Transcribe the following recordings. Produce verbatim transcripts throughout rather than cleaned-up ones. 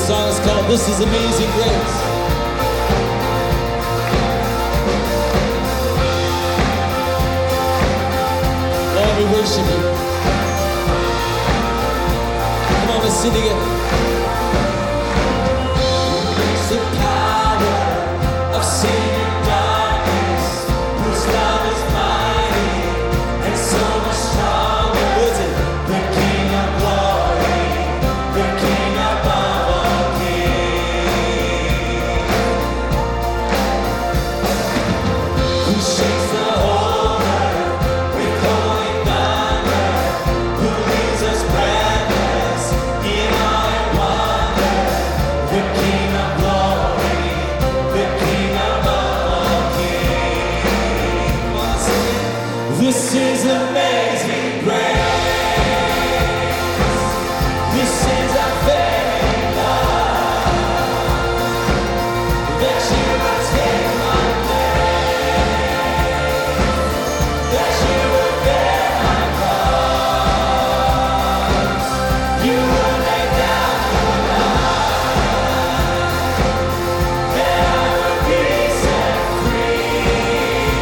song is called This Is Amazing Grace. Lord, we worship you. Come on, let's sing together. It's the power of sin and darkness, whose love is mighty and so much stronger. What's it? The King of glory, the King above all kings, who shakes the whole earth with holy thunder, who leaves us breathless in awe and wonder. The King of glory, the King above all kings. Once again, this is amazing grace. This is our very love, that you would take my place, that you would bear my cross, you would lay down your life, that I would be set free.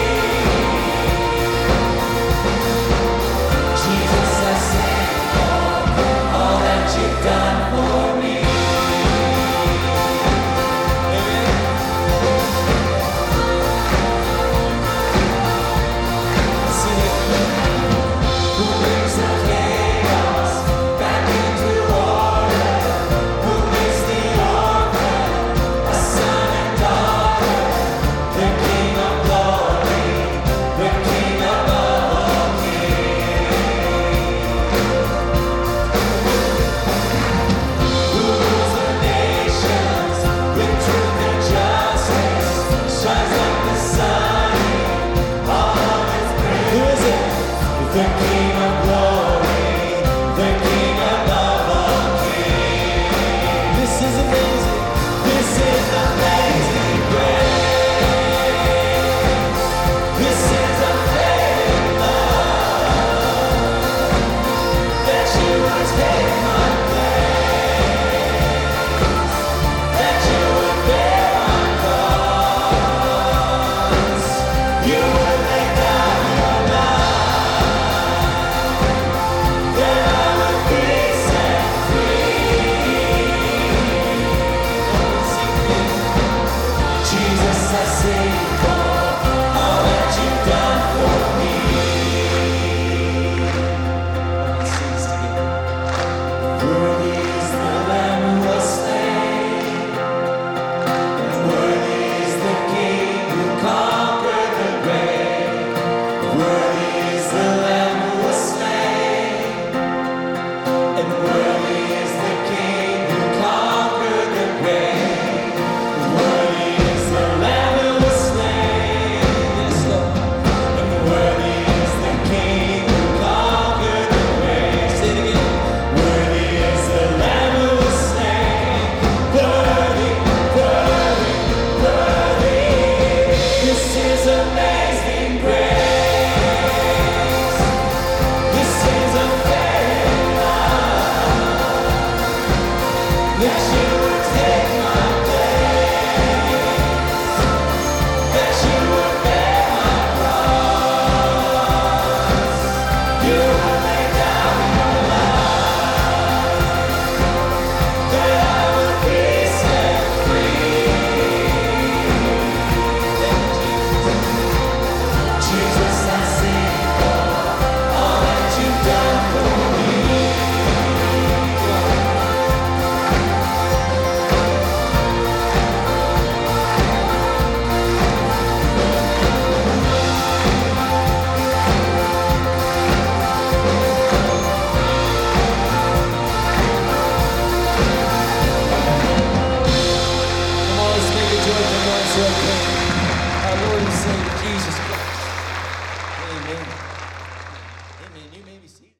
Jesus, I thank you for all that you've done for me. Amen. Sing it. Who brings the chaos back into order? Who makes the orphan a son and daughter? The King of glory, the King above all kings, who rules the nations with truth and justice, shines like the sun in all of its praise. Who is it? The King